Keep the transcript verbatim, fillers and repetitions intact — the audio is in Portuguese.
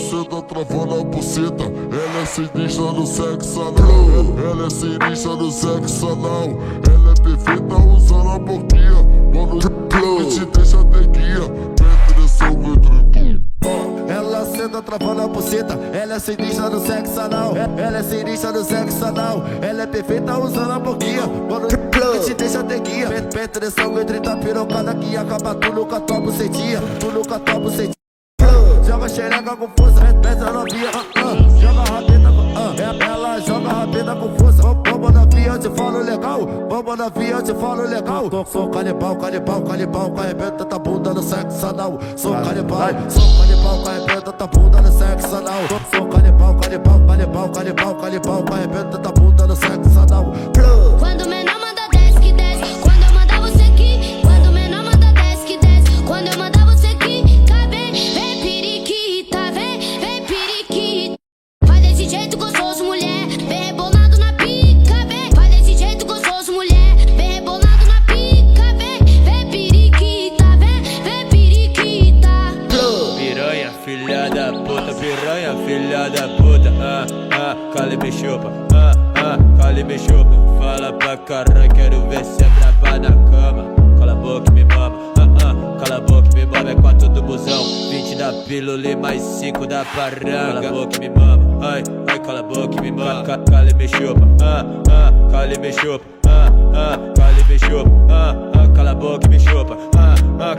senta travando a buceta. Ela é sinistra no sexo anal. Ela é sinistra no sexo anal. Ela é perfeita usando a boquinha. Mano, te deixa ter guia. Penetração gratuita. Ela senta travando a buceta. Ela é sinistra no sexo anal. Ela é sinistra no sexo anal. Ela é perfeita usando a boquinha. Mano, te deixa ter guia. Penetração gratuita, pirocada que acaba tu nunca tua bucetinha. Tu nunca tua bucetinha. Joga xereca com força, pesa novinha, uh, uh. Joga rabeta com, uh. Ela joga rabeta com força. Vamos na via, eu te falo legal. Vamos na via, eu te falo legal. Sou canibal, canibal, canibal, que arrebenta tua bunda no sexo anal. Sou canibal, sou canibal, que arrebenta tua bunda no sexo anal. Sou canibal, canibal, canibal, canibal, canibal, que arrebenta tua bunda no sexo anal. Quando o menor manda desce que desce, quando eu mandar você aqui. Quando o menor manda desce que desce, quando eu mandar você aqui. Cabe, vem periquita, vem, vem periquita. Vai desse jeito gostoso, mulher, vem rebolado na pica, vem. Vai desse jeito gostoso, mulher, vem rebolado na pica, vem. Vem periquita, vem, vem periquita. Piranha, filha da puta, piranha, filha da puta. Ah, ah, cala e me chupa, ah, ah, cala e me chupa. Fala pra caralho, quero ver se é brava na cama. Cala a boca e me mama, ah, ah, cala a boca e me mama. É quatro do busão, vinte da pílula e mais cinco da paranga. Cala a boca e me mama, ai, ai, cala a boca e me mama. Ca, cala e me chupa, ah, ah, cala e me chupa, ah, ah, cala e me chupa, ah, ah, cala a boca e me chupa, ah, ah,